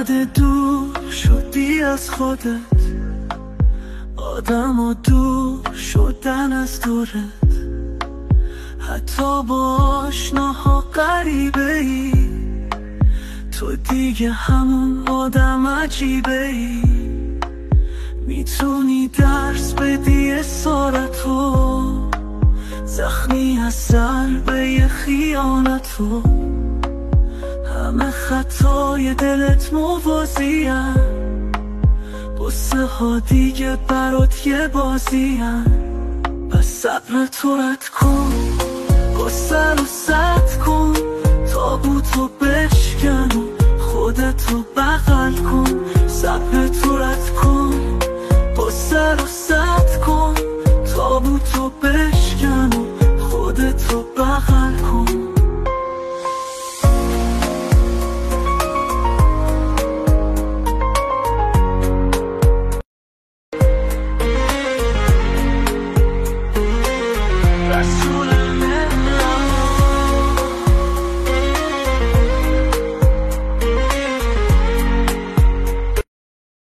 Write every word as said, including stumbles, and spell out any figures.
اومده دور شدی از خودت، آدم و دور شدن از دورت، حتی با آشناها غریبه ای، تو دیگه همون آدم عجیبه ای. میتونی درس بدی اسارتو، زخمی از ضربه خیانتو، همه خطای دلت موازین، قصه ها دیگه برات یه بازین. بس صبر تو رد کن، قصه رو سر